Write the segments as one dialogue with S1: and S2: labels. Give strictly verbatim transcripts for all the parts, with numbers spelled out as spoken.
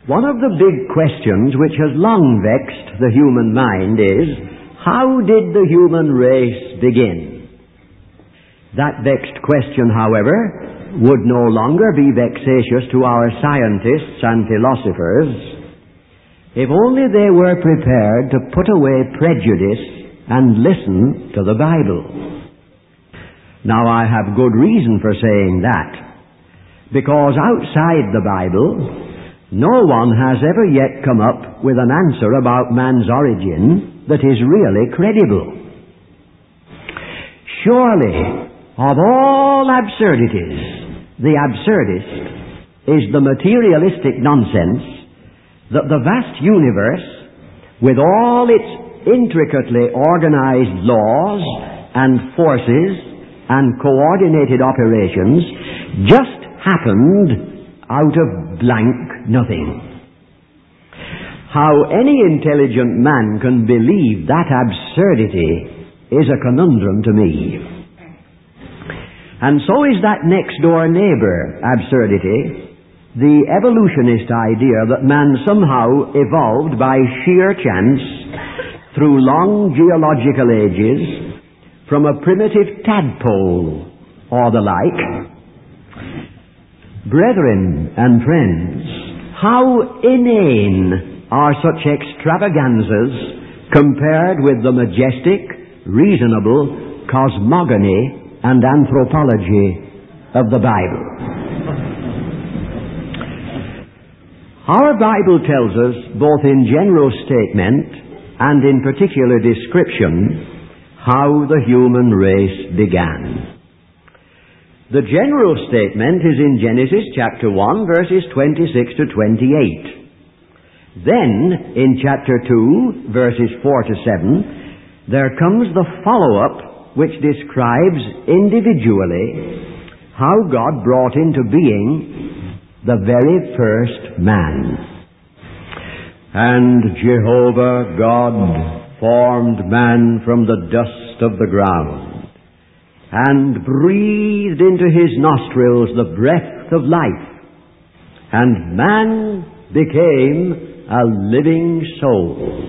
S1: One of the big questions which has long vexed the human mind is, how did the human race begin? That vexed question, however, would no longer be vexatious to our scientists and philosophers if only they were prepared to put away prejudice and listen to the Bible. Now, I have good reason for saying that, because outside the Bible, no one has ever yet come up with an answer about man's origin that is really credible. Surely, of all absurdities, the absurdest is the materialistic nonsense that the vast universe, with all its intricately organized laws and forces and coordinated operations, just happened out of blank nothing. How any intelligent man can believe that absurdity is a conundrum to me. And so is that next-door neighbor absurdity, the evolutionist idea that man somehow evolved by sheer chance through long geological ages from a primitive tadpole or the like. Brethren and friends, how inane are such extravaganzas compared with the majestic, reasonable cosmogony and anthropology of the Bible. Our Bible tells us, both in general statement and in particular description, how the human race began. The general statement is in Genesis chapter one, verses twenty-six to twenty-eight. Then, in chapter two, verses four to seven, there comes the follow-up which describes individually how God brought into being the very first man. And Jehovah God formed man from the dust of the ground, and breathed into his nostrils the breath of life, and man became a living soul.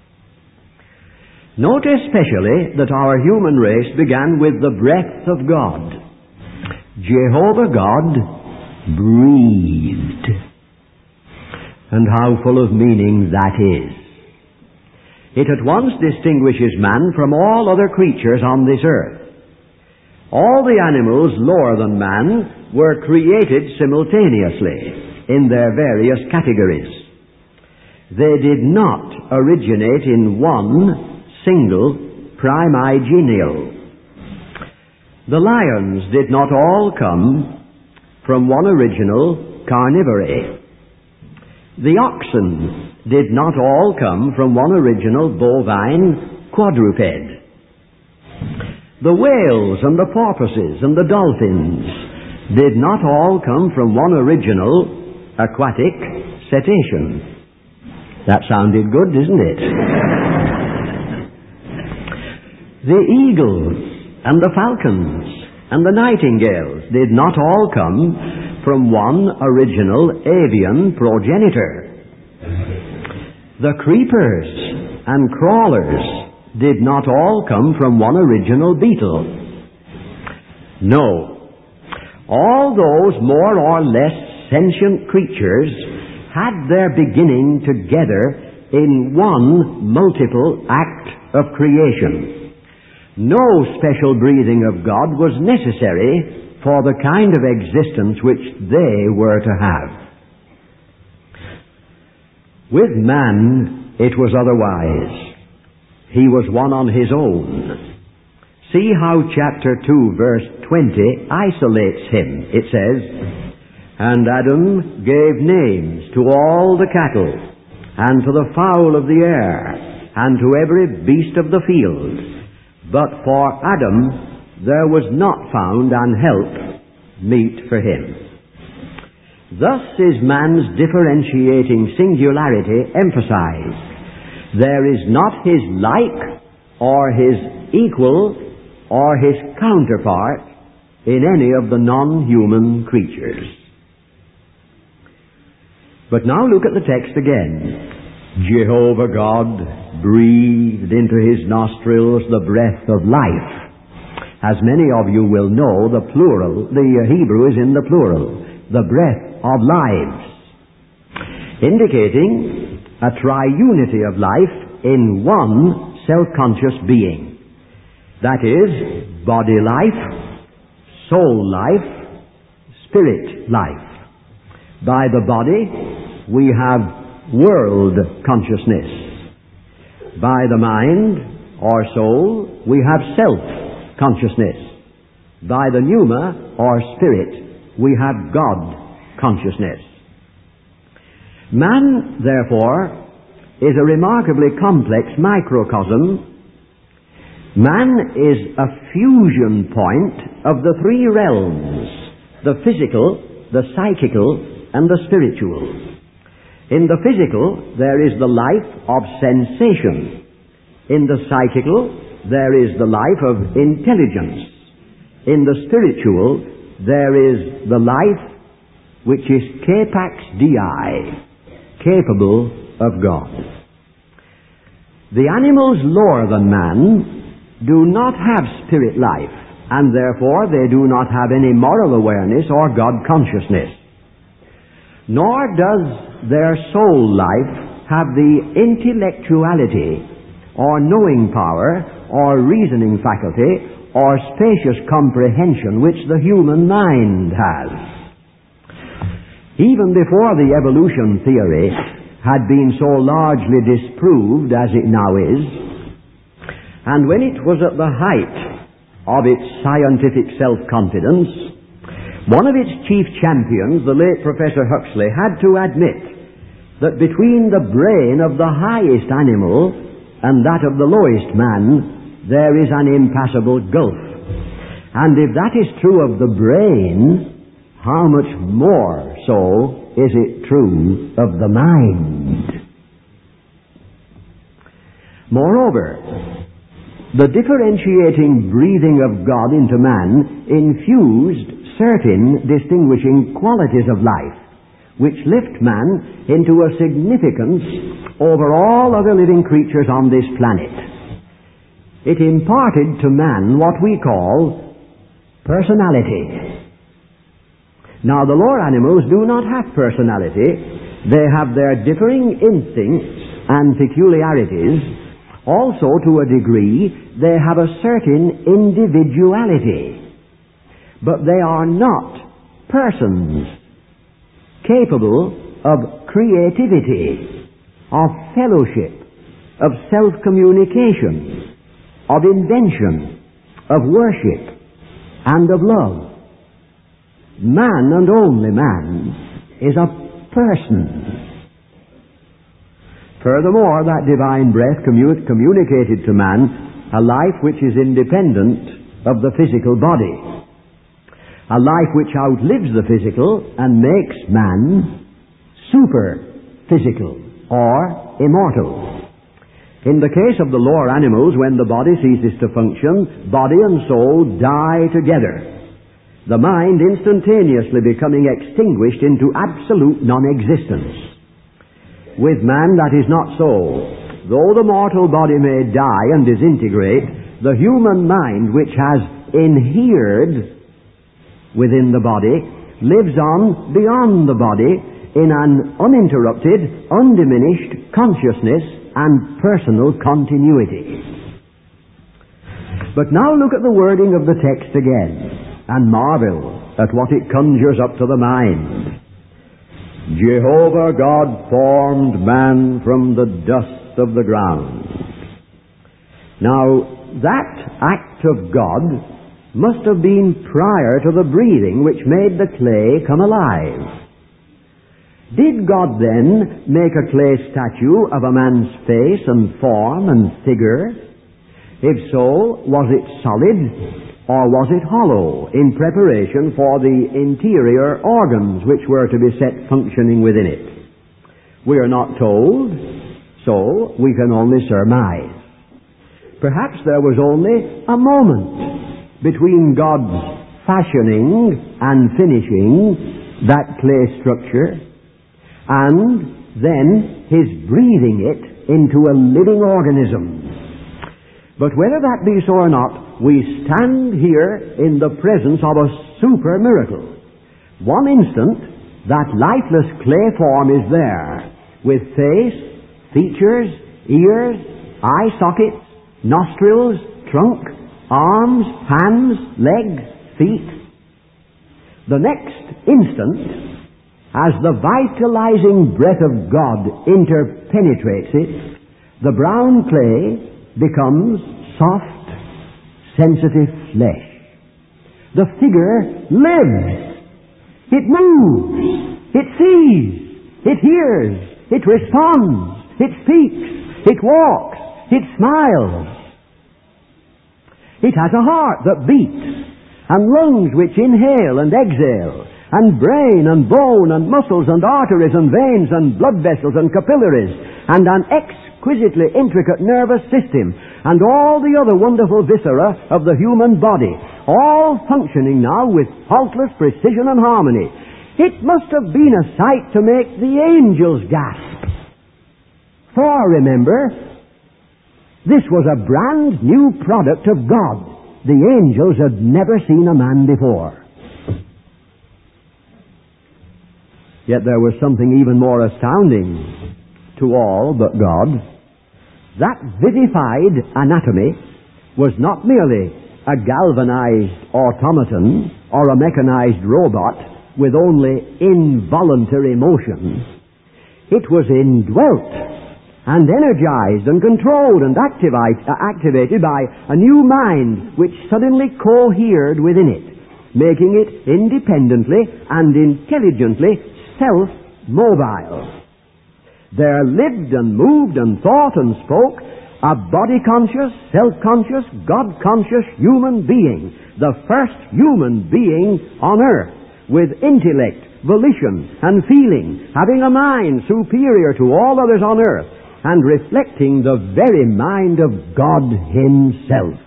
S1: Note especially that our human race began with the breath of God. Jehovah God breathed. And how full of meaning that is. It at once distinguishes man from all other creatures on this earth. All the animals lower than man were created simultaneously in their various categories. They did not originate in one single primigenial. The lions did not all come from one original carnivory. The oxen did not all come from one original bovine quadruped. The whales and the porpoises and the dolphins did not all come from one original aquatic cetacean. That sounded good, didn't it? The eagles and the falcons and the nightingales did not all come from one original avian progenitor. The creepers and crawlers did not all come from one original beetle. No. All those more or less sentient creatures had their beginning together in one multiple act of creation. No special breathing of God was necessary for the kind of existence which they were to have. With man, it was otherwise. He was one on his own. See how chapter two, verse twenty isolates him. It says, "And Adam gave names to all the cattle, and to the fowl of the air, and to every beast of the field. But for Adam there was not found an help meet for him." Thus is man's differentiating singularity emphasized. There is not his like, or his equal, or his counterpart in any of the non-human creatures. But now look at the text again. Jehovah God breathed into his nostrils the breath of life. As many of you will know, the plural, the Hebrew is in the plural, the breath of lives, indicating a triunity of life in one self-conscious being. That is, body life, soul life, spirit life. By the body, we have world consciousness. By the mind, or soul, we have self-consciousness. By the pneuma, or spirit, we have God consciousness. Man, therefore, is a remarkably complex microcosm. Man is a fusion point of the three realms, the physical, the psychical, and the spiritual. In the physical, there is the life of sensation. In the psychical, there is the life of intelligence. In the spiritual, there is the life which is capax Dei, capable of God. The animals lower than man do not have spirit life, and therefore they do not have any moral awareness or God consciousness. Nor does their soul life have the intellectuality or knowing power or reasoning faculty or spacious comprehension which the human mind has. Even before the evolution theory had been so largely disproved as it now is, and when it was at the height of its scientific self-confidence, one of its chief champions, the late Professor Huxley, had to admit that between the brain of the highest animal and that of the lowest man, there is an impassable gulf. And if that is true of the brain, how much more so is it true of the mind? Moreover, the differentiating breathing of God into man infused certain distinguishing qualities of life, which lift man into a significance over all other living creatures on this planet. It imparted to man what we call personality. Now, the lower animals do not have personality. They have their differing instincts and peculiarities. Also, to a degree, they have a certain individuality. But they are not persons capable of creativity, of fellowship, of self-communication, of invention, of worship, and of love. Man, and only man, is a person. Furthermore, that divine breath commu- communicated to man a life which is independent of the physical body. A life which outlives the physical and makes man super-physical or immortal. In the case of the lower animals, when the body ceases to function, body and soul die together, the mind instantaneously becoming extinguished into absolute non-existence. With man, that is not so. Though the mortal body may die and disintegrate, the human mind, which has inhered within the body, lives on beyond the body in an uninterrupted, undiminished consciousness and personal continuity. But now look at the wording of the text again and marvel at what it conjures up to the mind. Jehovah God formed man from the dust of the ground. Now, that act of God must have been prior to the breathing which made the clay come alive. Did God then make a clay statue of a man's face and form and figure? If so, was it solid or was it hollow in preparation for the interior organs which were to be set functioning within it? We are not told, so we can only surmise. Perhaps there was only a moment between God's fashioning and finishing that clay structure and then his breathing it into a living organism. But whether that be so or not, we stand here in the presence of a super miracle. One instant, that lifeless clay form is there, with face, features, ears, eye sockets, nostrils, trunk, arms, hands, legs, feet. The next instant, as the vitalizing breath of God interpenetrates it, the brown clay becomes soft, sensitive flesh. The figure lives. It moves. It sees. It hears. It responds. It speaks. It walks. It smiles. It has a heart that beats, and lungs which inhale and exhale, and brain and bone and muscles and arteries and veins and blood vessels and capillaries, and an exquisitely intricate nervous system, and all the other wonderful viscera of the human body, all functioning now with faultless precision and harmony. It must have been a sight to make the angels gasp. For, remember, this was a brand new product of God. The angels had never seen a man before. Yet there was something even more astounding to all but God. That vivified anatomy was not merely a galvanized automaton or a mechanized robot with only involuntary motions. It was indwelt and energized and controlled and activi- uh, activated by a new mind which suddenly cohered within it, making it independently and intelligently self-mobile. There lived and moved and thought and spoke a body-conscious, self-conscious, God-conscious human being, the first human being on earth, with intellect, volition, and feeling, having a mind superior to all others on earth, and reflecting the very mind of God Himself.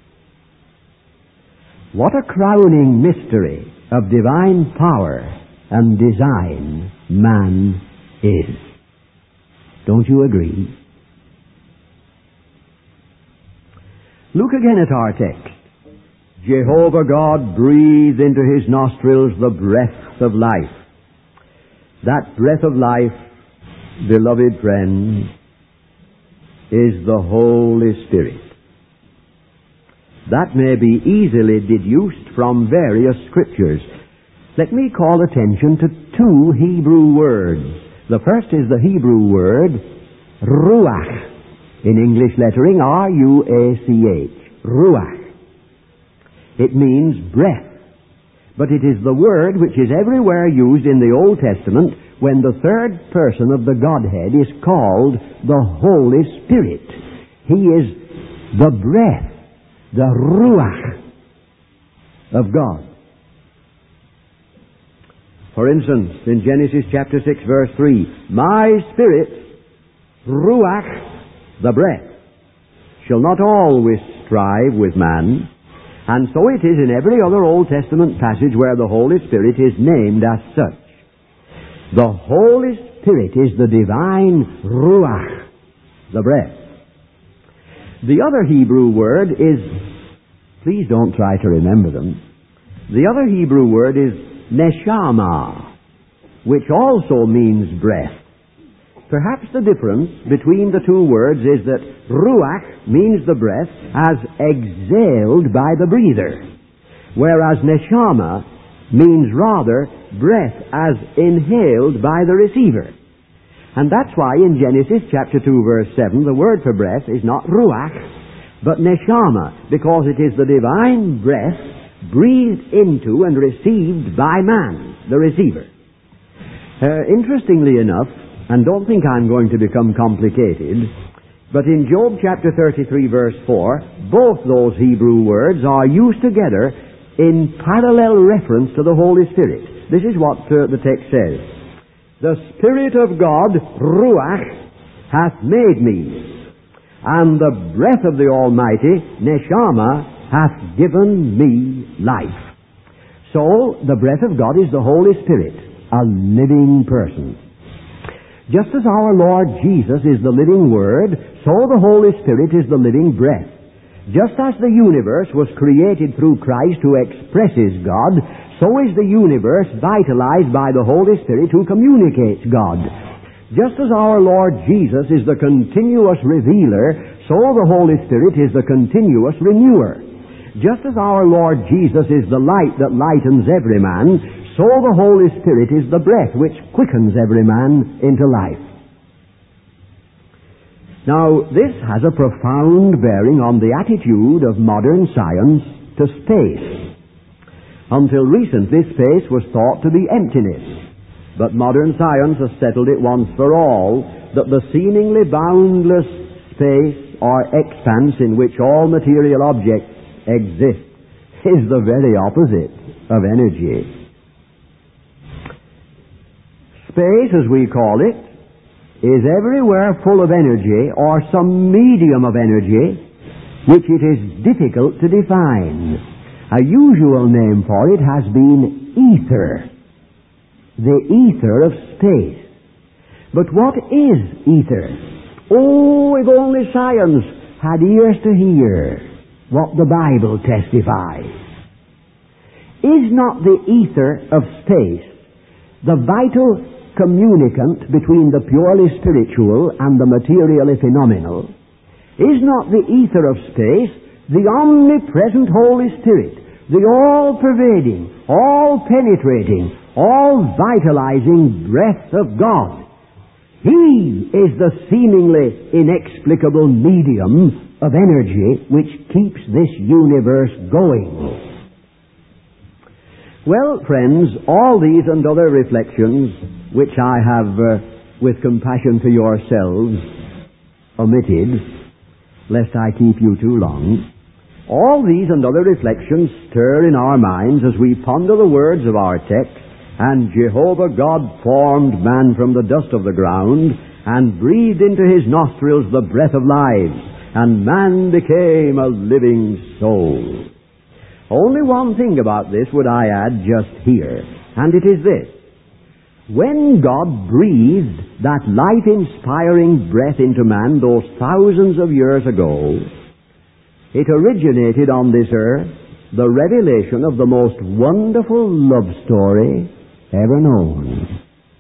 S1: What a crowning mystery of divine power and design man is. Don't you agree? Look again at our text. Jehovah God breathed into his nostrils the breath of life. That breath of life, beloved friends, is the Holy Spirit. That may be easily deduced from various scriptures. Let me call attention to two Hebrew words. The first is the Hebrew word ruach, in English lettering R U A C H, ruach. It means breath, but it is the word which is everywhere used in the Old Testament when the third person of the Godhead is called the Holy Spirit. He is the breath, the ruach of God. For instance, in Genesis chapter six verse three, my spirit, ruach, the breath, shall not always strive with man. And so it is in every other Old Testament passage where the Holy Spirit is named as such. The Holy Spirit is the divine ruach, the breath. The other Hebrew word is, please don't try to remember them, the other Hebrew word is neshama, which also means breath. Perhaps the difference between the two words is that ruach means the breath as exhaled by the breather, whereas neshama means rather breath as inhaled by the receiver. And that's why in Genesis chapter two verse seven the word for breath is not ruach but neshama, because it is the divine breath breathed into and received by man, the receiver. Uh, interestingly enough, and don't think I'm going to become complicated, but in Job chapter thirty-three verse four, both those Hebrew words are used together in parallel reference to the Holy Spirit. This is what uh, the text says. The Spirit of God, ruach, hath made me, and the breath of the Almighty, neshama, hath given me life. So, the breath of God is the Holy Spirit, a living person. Just as our Lord Jesus is the living Word, so the Holy Spirit is the living breath. Just as the universe was created through Christ who expresses God, so is the universe vitalized by the Holy Spirit who communicates God. Just as our Lord Jesus is the continuous revealer, so the Holy Spirit is the continuous renewer. Just as our Lord Jesus is the light that lightens every man, so the Holy Spirit is the breath which quickens every man into life. Now, this has a profound bearing on the attitude of modern science to space. Until recently, space was thought to be emptiness. But modern science has settled it once for all that the seemingly boundless space or expanse in which all material objects exist is the very opposite of energy. Space, as we call it, is everywhere full of energy or some medium of energy which it is difficult to define. A usual name for it has been ether, the ether of space. But what is ether? Oh, if only science had ears to hear what the Bible testifies. Is not the ether of space the vital communicant between the purely spiritual and the materially phenomenal? Is not the ether of space the omnipresent Holy Spirit, the all-pervading, all-penetrating, all-vitalizing breath of God? He is the seemingly inexplicable medium of energy which keeps this universe going. Well, friends, all these and other reflections, which I have, uh, with compassion to yourselves, omitted, lest I keep you too long, all these and other reflections stir in our minds as we ponder the words of our text, and Jehovah God formed man from the dust of the ground, and breathed into his nostrils the breath of life, and man became a living soul. Only one thing about this would I add just here, and it is this. When God breathed that life-inspiring breath into man those thousands of years ago, it originated on this earth the revelation of the most wonderful love story ever known.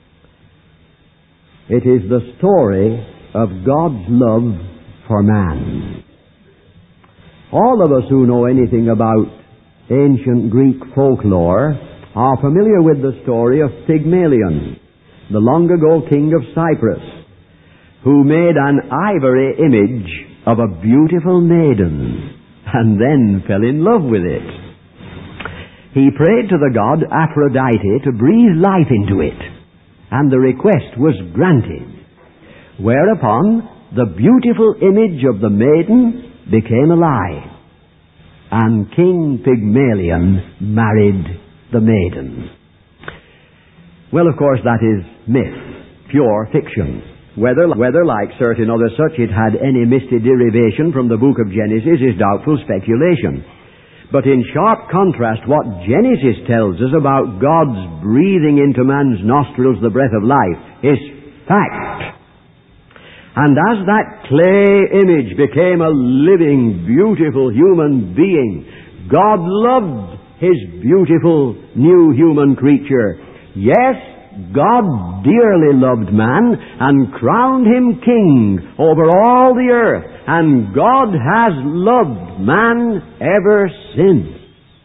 S1: It is the story of God's love for man. All of us who know anything about ancient Greek folklore are familiar with the story of Pygmalion, the long-ago king of Cyprus, who made an ivory image of a beautiful maiden and then fell in love with it. He prayed to the god Aphrodite to breathe life into it, and the request was granted, whereupon the beautiful image of the maiden became alive, and King Pygmalion married the maiden. Well, of course, that is myth, pure fiction. Whether, whether, like certain other such, it had any misty derivation from the book of Genesis is doubtful speculation. But in sharp contrast, what Genesis tells us about God's breathing into man's nostrils the breath of life is fact. And as that clay image became a living, beautiful human being, God loved his beautiful new human creature. Yes, God dearly loved man and crowned him king over all the earth. And God has loved man ever since.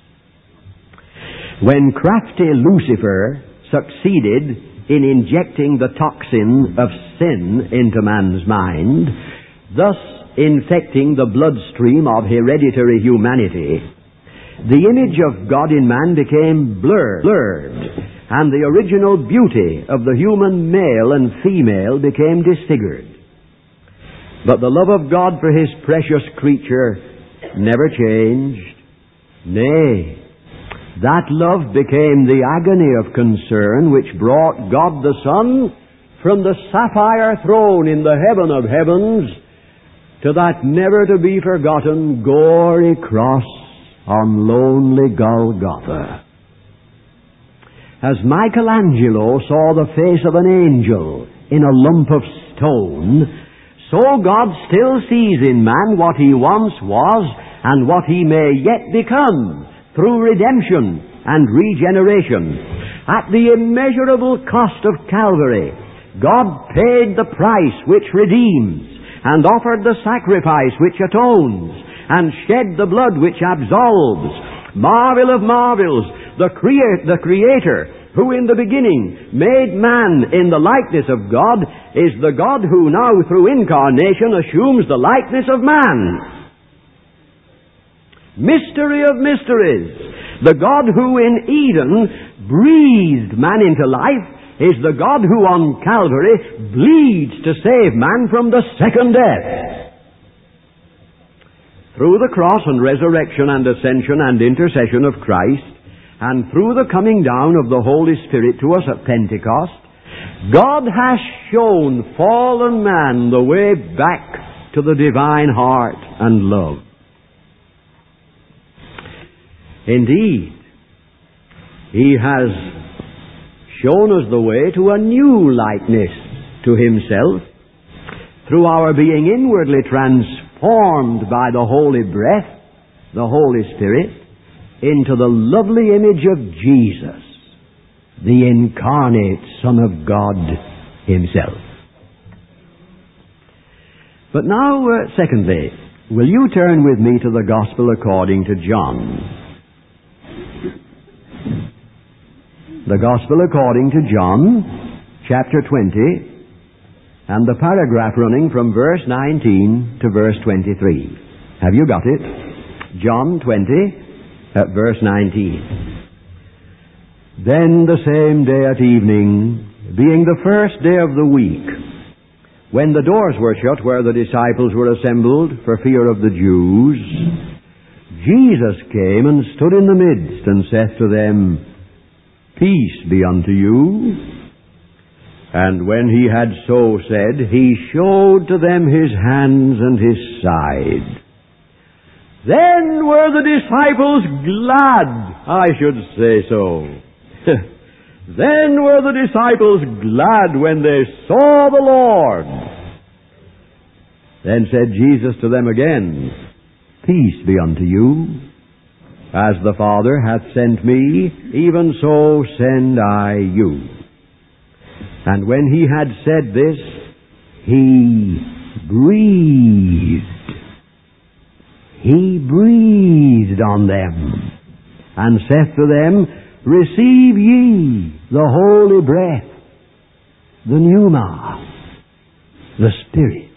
S1: When crafty Lucifer succeeded in injecting the toxin of sin into man's mind, thus infecting the bloodstream of hereditary humanity, the image of God in man became blurred, blurred, and the original beauty of the human male and female became disfigured. But the love of God for his precious creature never changed. Nay, that love became the agony of concern which brought God the Son from the sapphire throne in the heaven of heavens to that never-to-be-forgotten gory cross on lonely Golgotha. As Michelangelo saw the face of an angel in a lump of stone, so God still sees in man what he once was and what he may yet become through redemption and regeneration. At the immeasurable cost of Calvary, God paid the price which redeems, and offered the sacrifice which atones, and shed the blood which absolves. Marvel of marvels, the, crea- the Creator, who in the beginning made man in the likeness of God, is the God who now through incarnation assumes the likeness of man. Mystery of mysteries. The God who in Eden breathed man into life is the God who on Calvary bleeds to save man from the second death. Through the cross and resurrection and ascension and intercession of Christ, and through the coming down of the Holy Spirit to us at Pentecost, God has shown fallen man the way back to the divine heart and love. Indeed, He has shown us the way to a new likeness to Himself through our being inwardly transformed by the Holy Breath, the Holy Spirit, into the lovely image of Jesus, the incarnate Son of God Himself. But now, uh, secondly, will you turn with me to the Gospel according to John? The Gospel according to John, chapter twenty, and the paragraph running from verse nineteen to verse twenty-three. Have you got it? John twenty, at verse nineteen. Then the same day at evening, being the first day of the week, when the doors were shut where the disciples were assembled for fear of the Jews, Jesus came and stood in the midst and saith to them, Peace be unto you. And when he had so said, he showed to them his hands and his side. Then were the disciples glad, I should say so. Then were the disciples glad when they saw the Lord. Then said Jesus to them again, Peace be unto you. As the Father hath sent me, even so send I you. And when he had said this, he breathed. He breathed on them, and saith to them, Receive ye the holy breath, the pneuma, the Spirit.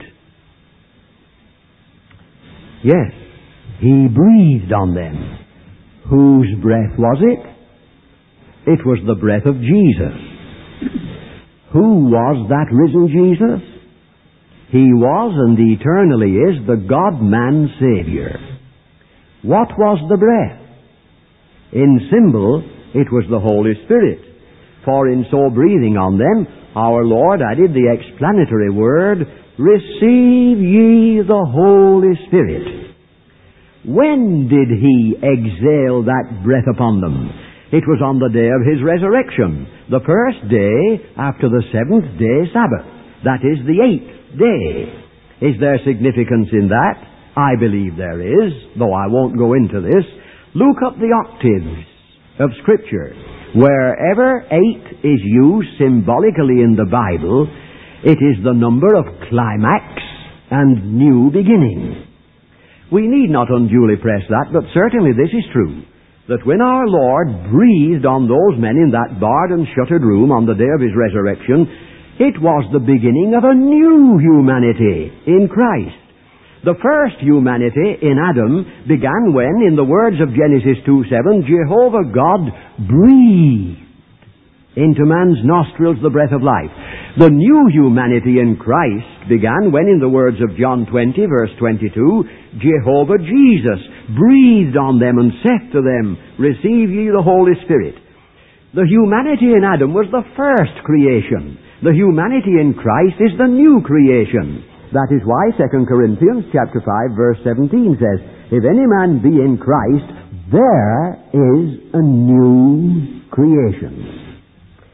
S1: Yes, he breathed on them. Whose breath was it? It was the breath of Jesus. Who was that risen Jesus? He was and eternally is the God-man Savior. What was the breath? In symbol, it was the Holy Spirit. For in so breathing on them, our Lord added the explanatory word, Receive ye the Holy Spirit. When did he exhale that breath upon them? It was on the day of his resurrection, the first day after the seventh day Sabbath. That is the eighth day. Is there significance in that? I believe there is, though I won't go into this. Look up the octaves of Scripture. Wherever eight is used symbolically in the Bible, it is the number of climax and new beginning. We need not unduly press that, but certainly this is true, that when our Lord breathed on those men in that barred and shuttered room on the day of his resurrection, it was the beginning of a new humanity in Christ. The first humanity in Adam began when, in the words of Genesis two seven, Jehovah God breathed into man's nostrils the breath of life. The new humanity in Christ began when, in the words of John twenty, verse twenty-two, Jehovah Jesus breathed on them and saith to them, Receive ye the Holy Spirit. The humanity in Adam was the first creation. The humanity in Christ is the new creation. That is why Second Corinthians chapter five, verse seventeen says, If any man be in Christ, there is a new creation.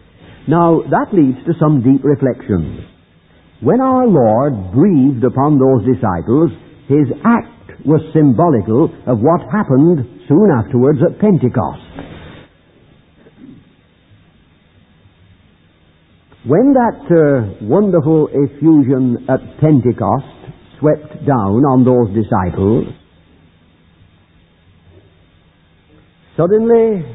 S1: Now, that leads to some deep reflections. When our Lord breathed upon those disciples, his act was symbolical of what happened soon afterwards at Pentecost. When that uh, wonderful effusion at Pentecost swept down on those disciples, suddenly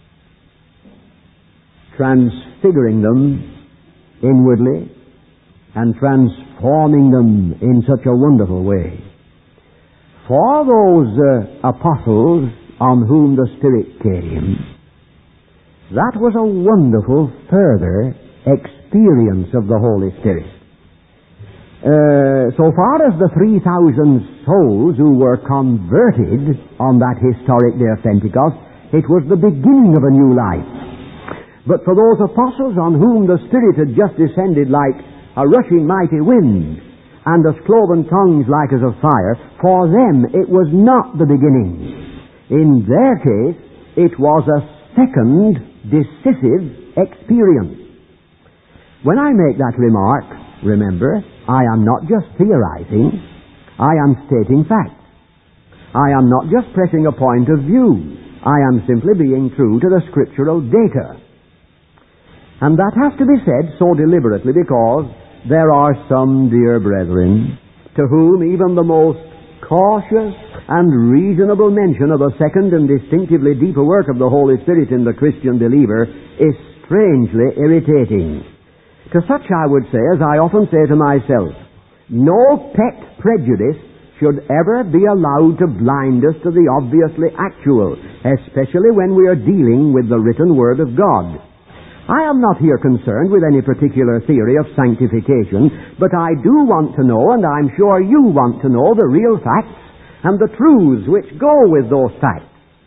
S1: transfiguring them inwardly and transforming them in such a wonderful way. For those uh, apostles on whom the Spirit came, that was a wonderful further experience of the Holy Spirit. Uh, so far as the three thousand souls who were converted on that historic day of Pentecost, it was the beginning of a new life. But for those apostles on whom the Spirit had just descended like a rushing mighty wind, and as cloven tongues like as of fire, for them it was not the beginning. In their case, it was a second decisive experience. When I make that remark, remember, I am not just theorizing, I am stating facts. I am not just pressing a point of view, I am simply being true to the scriptural data. And that has to be said so deliberately because there are some dear brethren to whom even the most cautious and reasonable mention of a second and distinctively deeper work of the Holy Spirit in the Christian believer is strangely irritating. To such I would say, as I often say to myself, no pet prejudice should ever be allowed to blind us to the obviously actual, especially when we are dealing with the written Word of God. I am not here concerned with any particular theory of sanctification, but I do want to know, and I'm sure you want to know, the real facts and the truths which go with those facts.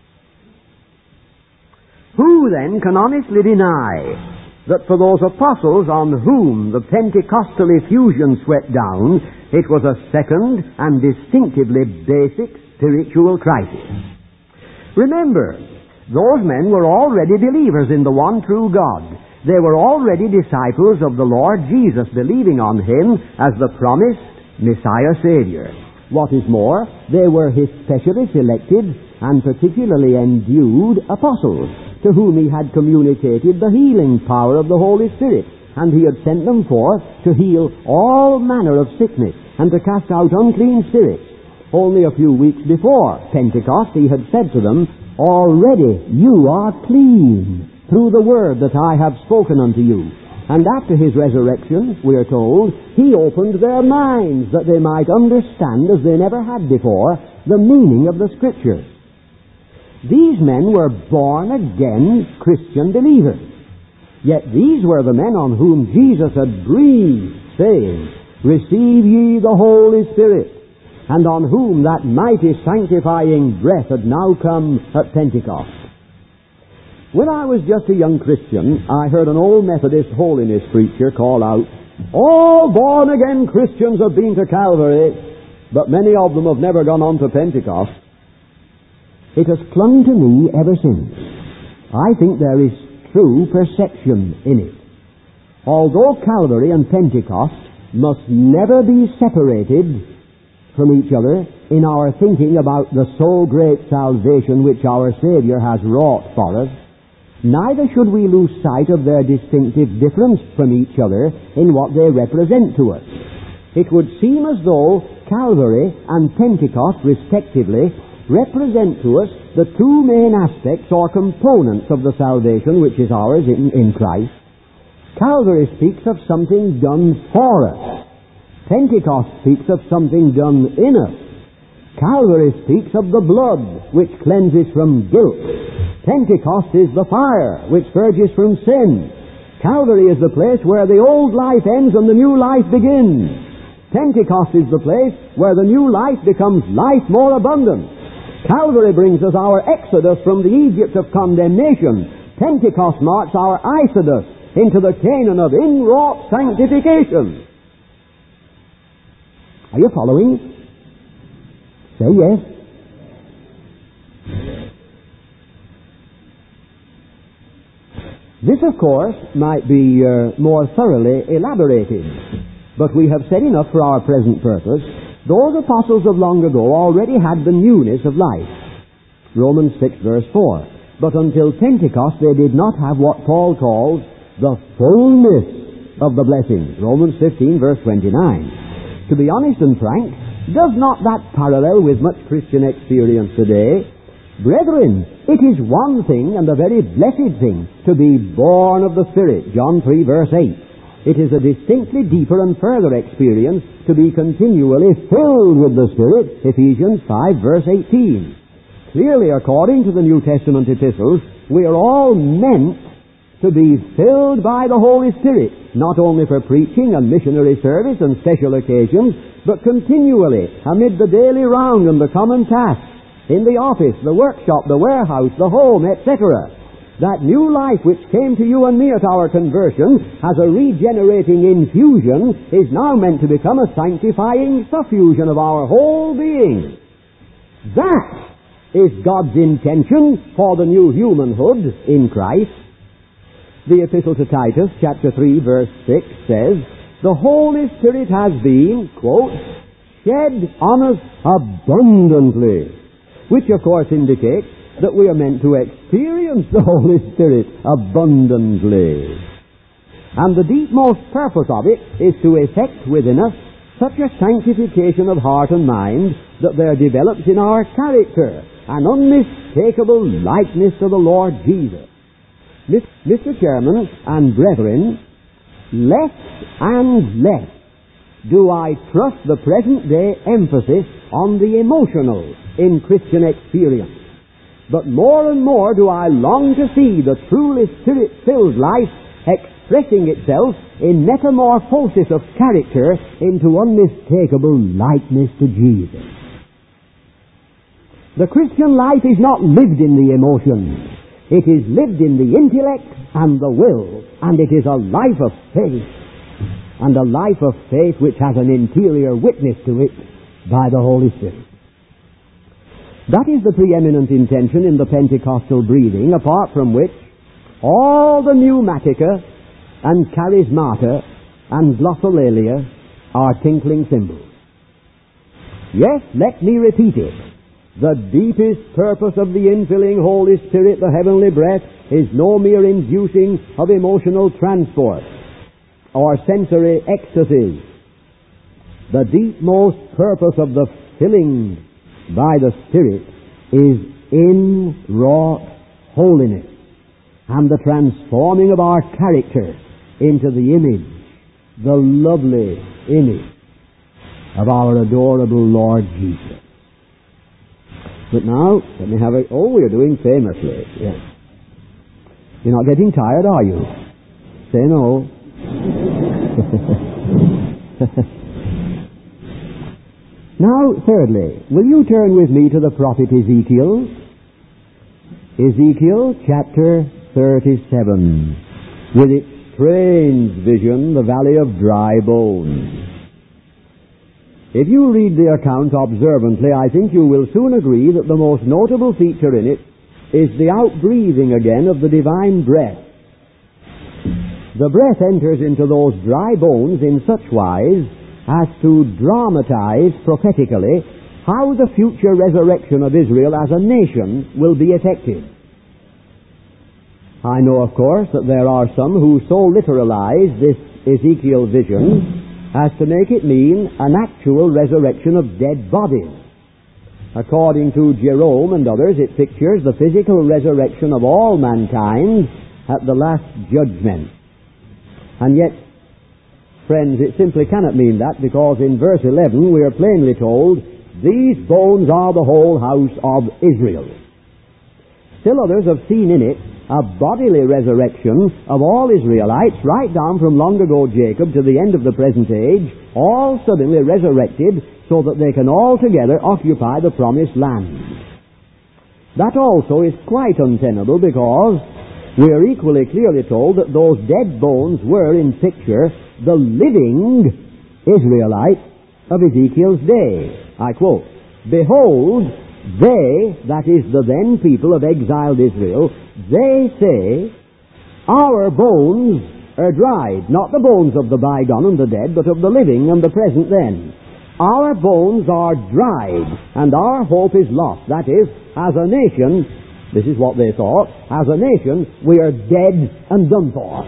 S1: Who then can honestly deny that for those apostles on whom the Pentecostal effusion swept down, it was a second and distinctively basic spiritual crisis? Remember, those men were already believers in the one true God. They were already disciples of the Lord Jesus, believing on Him as the promised Messiah Savior. What is more, they were His specially selected and particularly endued apostles, to whom He had communicated the healing power of the Holy Spirit, and He had sent them forth to heal all manner of sickness and to cast out unclean spirits. Only a few weeks before Pentecost He had said to them, "Already you are clean through the word that I have spoken unto you." And after His resurrection, we are told, He opened their minds that they might understand, as they never had before, the meaning of the Scriptures. These men were born-again Christian believers. Yet these were the men on whom Jesus had breathed, saying, "Receive ye the Holy Spirit," and on whom that mighty sanctifying breath had now come at Pentecost. When I was just a young Christian, I heard an old Methodist holiness preacher call out, "All born-again Christians have been to Calvary, but many of them have never gone on to Pentecost." It has clung to me ever since. I think there is true perception in it. Although Calvary and Pentecost must never be separated from each other in our thinking about the so great salvation which our Savior has wrought for us, neither should we lose sight of their distinctive difference from each other in what they represent to us. It would seem as though Calvary and Pentecost, respectively, represent to us the two main aspects or components of the salvation which is ours in, in Christ. Calvary speaks of something done for us. Pentecost speaks of something done in us. Calvary speaks of the blood which cleanses from guilt. Pentecost is the fire which purges from sin. Calvary is the place where the old life ends and the new life begins. Pentecost is the place where the new life becomes life more abundant. Calvary brings us our exodus from the Egypt of condemnation. Pentecost marks our exodus into the Canaan of inwrought sanctification. Are you following? Say yes. This, of course, might be uh, more thoroughly elaborated, but we have said enough for our present purpose. Those apostles of long ago already had the newness of life. Romans six, verse four. But until Pentecost they did not have what Paul calls the fullness of the blessing. Romans fifteen, verse twenty-nine. To be honest and frank, does not that parallel with much Christian experience today? Brethren, it is one thing and a very blessed thing to be born of the Spirit. John three, verse eight. It is a distinctly deeper and further experience to be continually filled with the Spirit. Ephesians five, verse eighteen. Clearly, according to the New Testament epistles, we are all meant to be filled by the Holy Spirit, not only for preaching and missionary service and special occasions, but continually amid the daily round and the common tasks, in the office, the workshop, the warehouse, the home, et cetera. That new life which came to you and me at our conversion as a regenerating infusion is now meant to become a sanctifying suffusion of our whole being. That is God's intention for the new humanhood in Christ. The Epistle to Titus, chapter three, verse six says, the Holy Spirit has been, quote, shed on us abundantly. Which, of course, indicates that we are meant to experience the Holy Spirit abundantly. And the deepmost purpose of it is to effect within us such a sanctification of heart and mind that there develops in our character an unmistakable likeness to the Lord Jesus. Mister Chairman and brethren, less and less do I trust the present day emphasis on the emotional in Christian experience. But more and more do I long to see the truly Spirit-filled life expressing itself in metamorphosis of character into unmistakable likeness to Jesus. The Christian life is not lived in the emotions. It is lived in the intellect and the will, and it is a life of faith, and a life of faith which has an interior witness to it by the Holy Spirit. That is the preeminent intention in the Pentecostal breathing, apart from which all the pneumatica and charismata and glossolalia are tinkling cymbals. Yes, let me repeat it. The deepest purpose of the infilling Holy Spirit, the heavenly breath, is no mere inducing of emotional transport or sensory ecstasies. The deepmost purpose of the filling by the Spirit is inwrought holiness and the transforming of our character into the image, the lovely image of our adorable Lord Jesus. But now, let me have a... Oh, we're doing famously. Yes. You're not getting tired, are you? Say no. Now, thirdly, will you turn with me to the prophet Ezekiel? Ezekiel chapter thirty-seven, with its strange vision, the valley of dry bones. If you read the account observantly, I think you will soon agree that the most notable feature in it is the outbreathing again of the divine breath. The breath enters into those dry bones in such wise as to dramatize prophetically how the future resurrection of Israel as a nation will be effected. I know, of course, that there are some who so literalize this Ezekiel vision as to make it mean an actual resurrection of dead bodies. According to Jerome and others, it pictures the physical resurrection of all mankind at the last judgment. And yet, friends, it simply cannot mean that, because in verse eleven we are plainly told, these bones are the whole house of Israel. Still others have seen in it a bodily resurrection of all Israelites, right down from long ago Jacob to the end of the present age, all suddenly resurrected so that they can all together occupy the promised land. That also is quite untenable, because we are equally clearly told that those dead bones were, in picture, the living Israelites of Ezekiel's day. I quote, "Behold, they," that is the then people of exiled Israel, "they say, Our bones are dried, not the bones of the bygone and the dead, but of the living and the present then. Our bones are dried, and our hope is lost. That is, as a nation, this is what they thought, as a nation, we are dead and done for.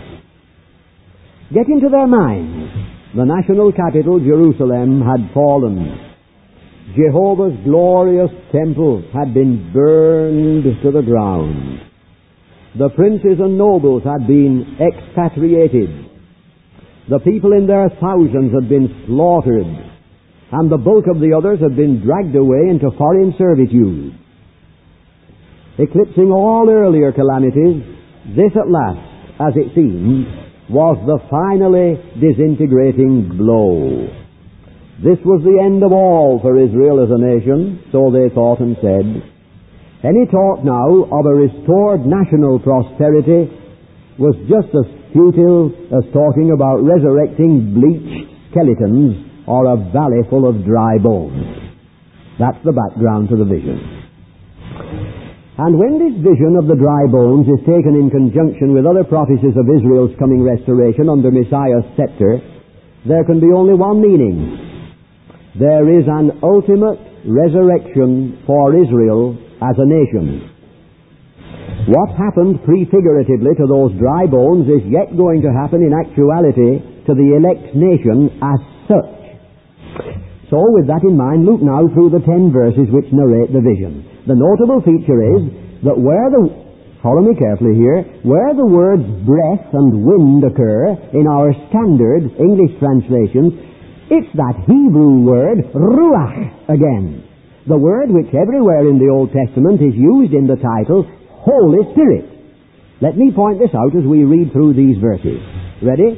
S1: Get into their minds, the national capital, Jerusalem, had fallen. Jehovah's glorious temple had been burned to the ground. The princes and nobles had been expatriated. The people in their thousands had been slaughtered, and the bulk of the others had been dragged away into foreign servitude. Eclipsing all earlier calamities, this at last, as it seemed, was the finally disintegrating blow. This was the end of all for Israel as a nation, so they thought and said. Any talk now of a restored national prosperity was just as futile as talking about resurrecting bleached skeletons or a valley full of dry bones. That's the background to the vision. And when this vision of the dry bones is taken in conjunction with other prophecies of Israel's coming restoration under Messiah's scepter, there can be only one meaning. There is an ultimate resurrection for Israel as a nation. What happened prefiguratively to those dry bones is yet going to happen in actuality to the elect nation as such. So with that in mind, look now through the ten verses which narrate the vision. The notable feature is that where the, follow me carefully here, where the words breath and wind occur in our standard English translations, it's that Hebrew word ruach again. The word which everywhere in the Old Testament is used in the title Holy Spirit. Let me point this out as we read through these verses. Ready?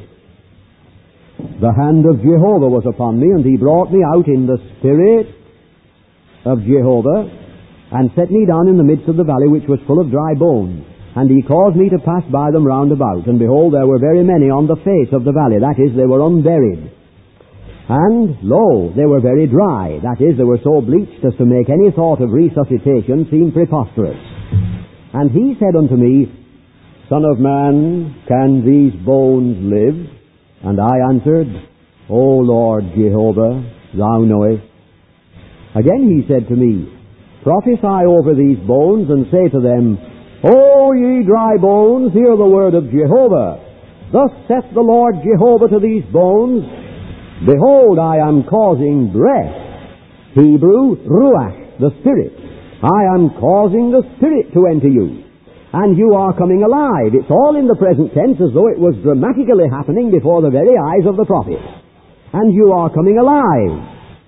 S1: The hand of Jehovah was upon me, and he brought me out in the spirit of Jehovah, and set me down in the midst of the valley which was full of dry bones. And he caused me to pass by them round about. And behold, there were very many on the face of the valley. That is, they were unburied. And, lo, they were very dry. That is, they were so bleached as to make any thought of resuscitation seem preposterous. And he said unto me, Son of man, can these bones live? And I answered, O Lord Jehovah, thou knowest. Again he said to me, Prophesy over these bones, and say to them, O ye dry bones, hear the word of Jehovah. Thus saith the Lord Jehovah to these bones, Behold, I am causing breath. Hebrew, ruach, the Spirit. I am causing the Spirit to enter you. And you are coming alive. It's all in the present tense as though it was dramatically happening before the very eyes of the prophet. And you are coming alive.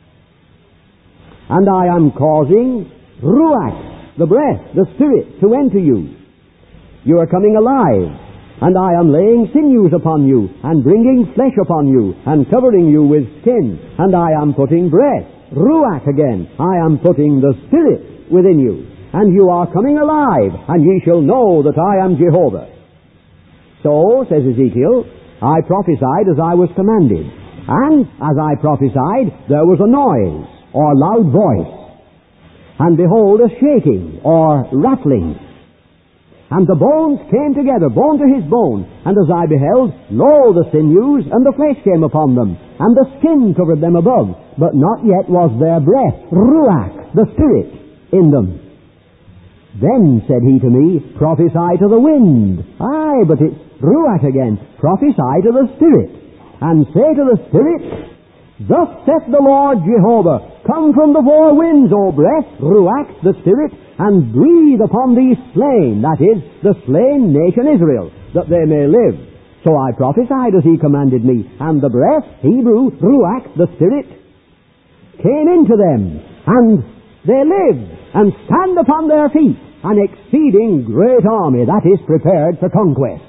S1: And I am causing ruach, the breath, the Spirit, to enter you. You are coming alive. And I am laying sinews upon you, and bringing flesh upon you, and covering you with skin. And I am putting breath, ruach again. I am putting the Spirit within you. And you are coming alive, and ye shall know that I am Jehovah. So, says Ezekiel, I prophesied as I was commanded. And as I prophesied, there was a noise, or loud voice. And behold, a shaking, or rattling. And the bones came together, bone to his bone. And as I beheld, lo, the sinews and the flesh came upon them, and the skin covered them above. But not yet was there breath, ruach, the Spirit, in them. Then said he to me, Prophesy to the wind. Aye, but it's ruach again. Prophesy to the Spirit. And say to the Spirit, Thus saith the Lord Jehovah, Come from the four winds, O breath, ruach, the Spirit, and breathe upon these slain, that is, the slain nation Israel, that they may live. So I prophesied as he commanded me, and the breath, Hebrew, ruach, the Spirit, came into them, and they lived, and stand upon their feet, an exceeding great army, that is, prepared for conquest.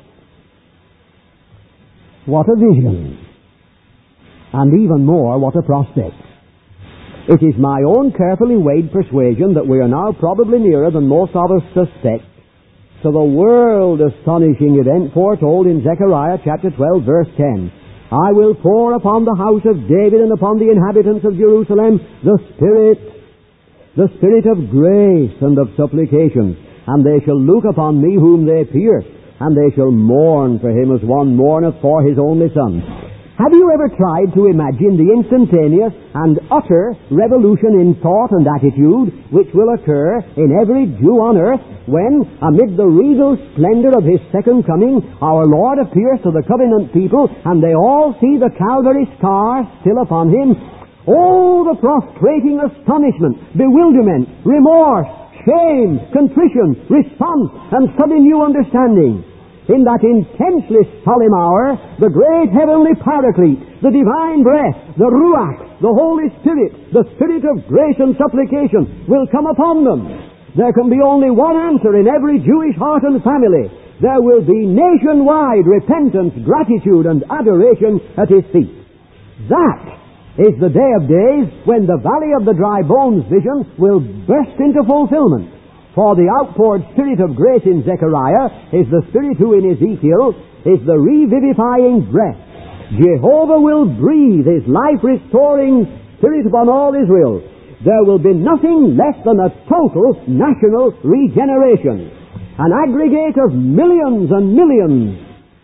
S1: What a vision! And even more, what a prospect. It is my own carefully weighed persuasion that we are now probably nearer than most of us suspect to the world-astonishing event foretold in Zechariah chapter twelve, verse ten. I will pour upon the house of David and upon the inhabitants of Jerusalem the Spirit, the Spirit of grace and of supplication, and they shall look upon me whom they pierced, and they shall mourn for him as one mourneth for his only son. Have you ever tried to imagine the instantaneous and utter revolution in thought and attitude which will occur in every Jew on earth when, amid the regal splendor of his second coming, our Lord appears to the covenant people and they all see the Calvary scars still upon him? Oh, the prostrating astonishment, bewilderment, remorse, shame, contrition, response, and sudden new understanding. In that intensely solemn hour, the great heavenly Paraclete, the divine breath, the Ruach, the Holy Spirit, the Spirit of grace and supplication will come upon them. There can be only one answer in every Jewish heart and family. There will be nationwide repentance, gratitude, and adoration at his feet. That is the day of days when the Valley of the Dry Bones vision will burst into fulfillment. For the outpoured Spirit of grace in Zechariah is the Spirit who in Ezekiel is the revivifying breath. Jehovah will breathe his life-restoring Spirit upon all Israel. There will be nothing less than a total national regeneration. An aggregate of millions and millions,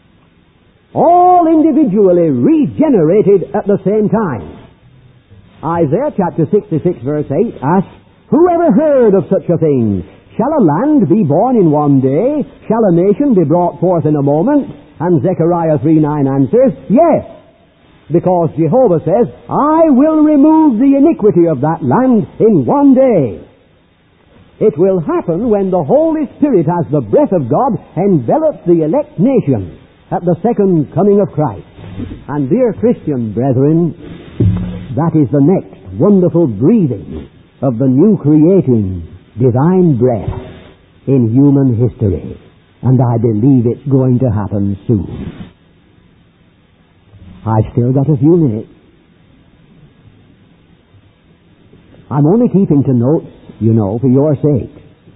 S1: all individually regenerated at the same time. Isaiah chapter sixty-six verse eight asks, "Who ever heard of such a thing? Shall a land be born in one day? Shall a nation be brought forth in a moment?" And Zechariah three nine answers, yes, because Jehovah says, "I will remove the iniquity of that land in one day." It will happen when the Holy Spirit, as the breath of God, envelops the elect nation at the second coming of Christ. And dear Christian brethren, that is the next wonderful breathing of the new creating divine breath in human history. And I believe it's going to happen soon. I've still got a few minutes. I'm only keeping to notes, you know, for your sake.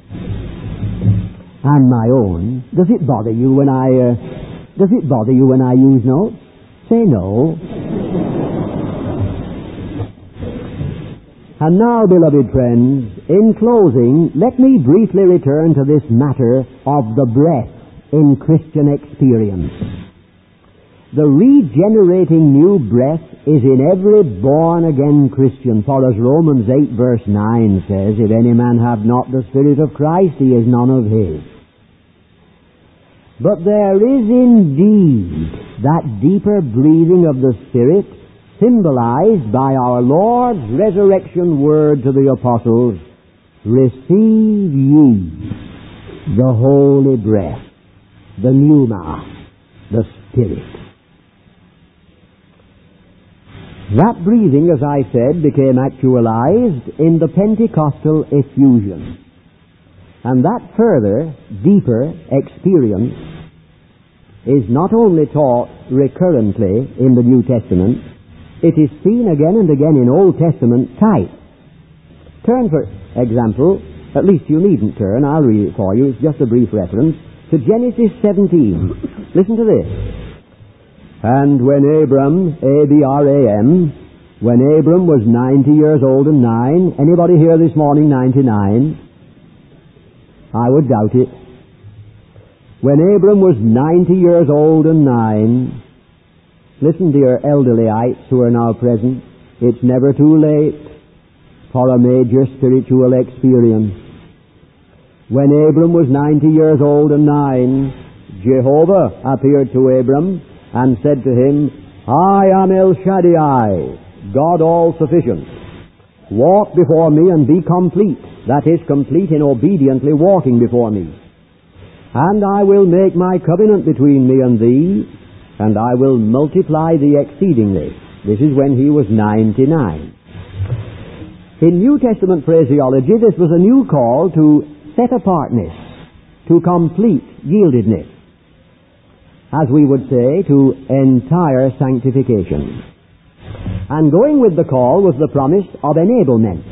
S1: And my own. Does it bother you when I, uh, does it bother you when I use notes? Say no. And now, beloved friends, in closing, let me briefly return to this matter of the breath in Christian experience. The regenerating new breath is in every born-again Christian, for as Romans eight verse nine says, "If any man have not the Spirit of Christ, he is none of his." But there is indeed that deeper breathing of the Spirit symbolized by our Lord's resurrection word to the apostles, "Receive ye the holy breath," the pneuma, the Spirit. That breathing, as I said, became actualized in the Pentecostal effusion. And that further, deeper experience is not only taught recurrently in the New Testament, it is seen again and again in Old Testament type. Turn, for example, at least you needn't turn, I'll read it for you, it's just a brief reference, to Genesis seventeen. Listen to this. "And when Abram, A B R A M, when Abram was ninety years old and nine," anybody here this morning ninety-nine? I would doubt it. When Abram was ninety years old and nine, listen, dear elderlyites who are now present, it's never too late for a major spiritual experience. When Abram was ninety years old and nine, Jehovah appeared to Abram and said to him, "I am El Shaddai, God all-sufficient. Walk before me and be complete," that is, complete in obediently walking before me. "And I will make my covenant between me and thee, and I will multiply thee exceedingly." This is when he was ninety-nine. In New Testament phraseology, this was a new call to set apartness, to complete yieldedness, as we would say, to entire sanctification. And going with the call was the promise of enablement.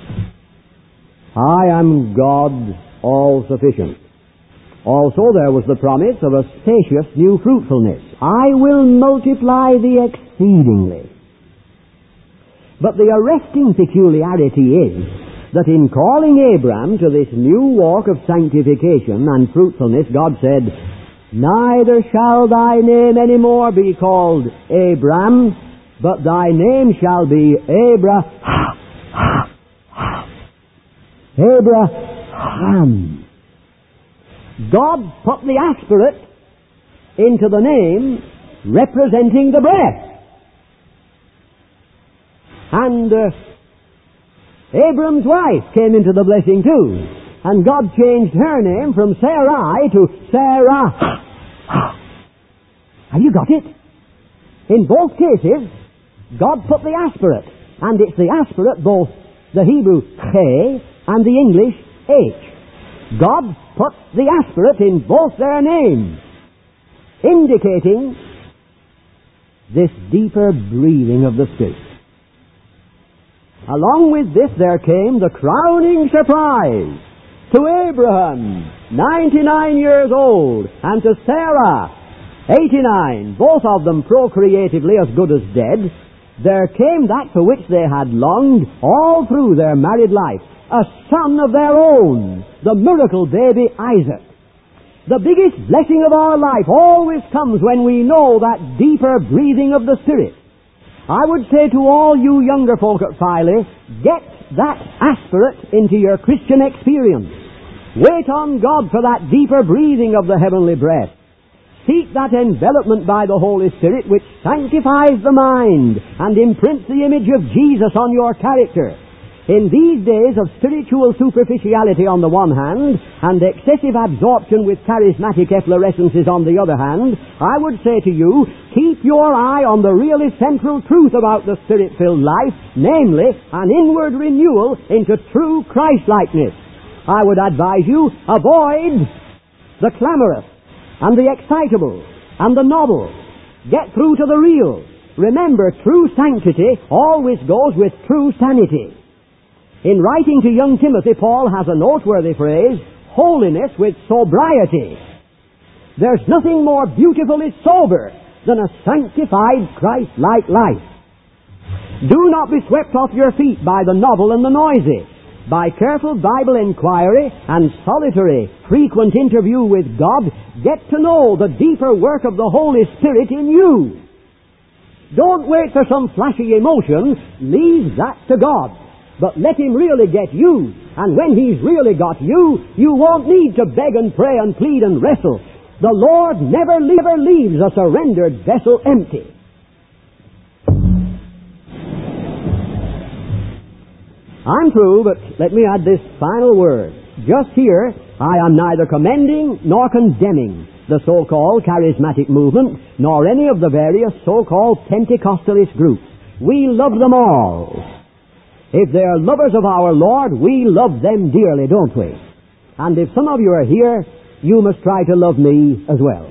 S1: "I am God all-sufficient." Also there was the promise of a spacious new fruitfulness. "I will multiply thee exceedingly." But the arresting peculiarity is that in calling Abram to this new walk of sanctification and fruitfulness, God said, Neither shall thy name any more be called Abram, but thy name shall be Abraham. Abraham. God put the aspirate into the name representing the breath. And uh, Abram's wife came into the blessing too. And God changed her name from Sarai to Sarah. Have you got it? In both cases, God put the aspirate. And it's the aspirate, both the Hebrew che and the English h. God put the aspirate in both their names, indicating this deeper breathing of the Spirit. Along with this there came the crowning surprise to Abraham, ninety-nine years old, and to Sarah, eighty-nine, both of them procreatively as good as dead. There came that for which they had longed all through their married life, a son of their own, the miracle baby Isaac. The biggest blessing of our life always comes when we know that deeper breathing of the Spirit. I would say to all you younger folk at Filey, get that aspirate into your Christian experience. Wait on God for that deeper breathing of the heavenly breath. Seek that envelopment by the Holy Spirit which sanctifies the mind and imprints the image of Jesus on your character. In these days of spiritual superficiality on the one hand, and excessive absorption with charismatic efflorescences on the other hand, I would say to you, keep your eye on the really central truth about the Spirit-filled life, namely, an inward renewal into true Christ-likeness. I would advise you, avoid the clamorous, and the excitable, and the novel. Get through to the real. Remember, true sanctity always goes with true sanity. In writing to young Timothy, Paul has a noteworthy phrase, holiness with sobriety. There's nothing more beautifully sober than a sanctified Christ-like life. Do not be swept off your feet by the novel and the noisy. By careful Bible inquiry and solitary, frequent interview with God, get to know the deeper work of the Holy Spirit in you. Don't wait for some flashy emotion. Leave that to God. But let Him really get you. And when He's really got you, you won't need to beg and pray and plead and wrestle. The Lord never, never leaves a surrendered vessel empty. I'm through, but let me add this final word. Just here, I am neither commending nor condemning the so-called charismatic movement, nor any of the various so-called Pentecostalist groups. We love them all. If they are lovers of our Lord, we love them dearly, don't we? And if some of you are here, you must try to love me as well.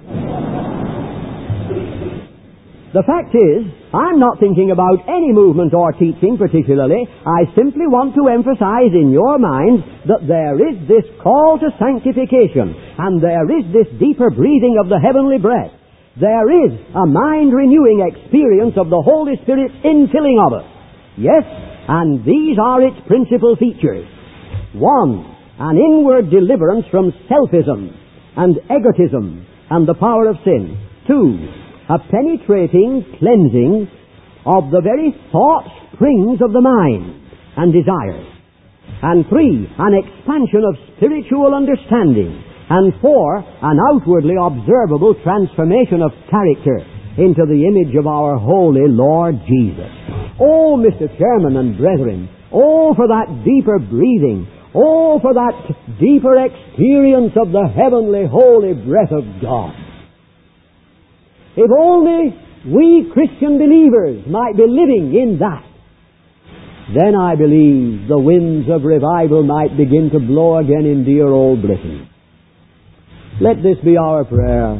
S1: The fact is, I'm not thinking about any movement or teaching particularly. I simply want to emphasize in your mind that there is this call to sanctification, and there is this deeper breathing of the heavenly breath. There is a mind-renewing experience of the Holy Spirit's infilling of us. Yes, and these are its principal features. One, an inward deliverance from selfism and egotism and the power of sin. Two, a penetrating cleansing of the very thought springs of the mind and desires. And three, an expansion of spiritual understanding. And four, an outwardly observable transformation of character into the image of our holy Lord Jesus. Oh, Mister Chairman and brethren, oh, for that deeper breathing, oh, for that deeper experience of the heavenly holy breath of God. If only we Christian believers might be living in that, then I believe the winds of revival might begin to blow again in dear old Britain. Let this be our prayer.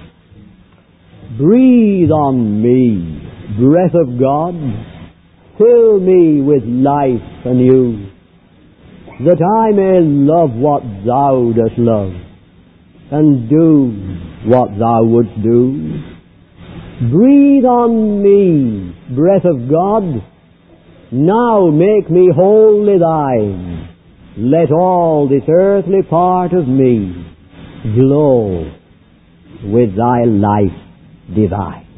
S1: Breathe on me, breath of God. Fill me with life anew, that I may love what Thou dost love, and do what Thou wouldst do. Breathe on me, breath of God. Now make me wholly Thine. Let all this earthly part of me glow with thy life divine.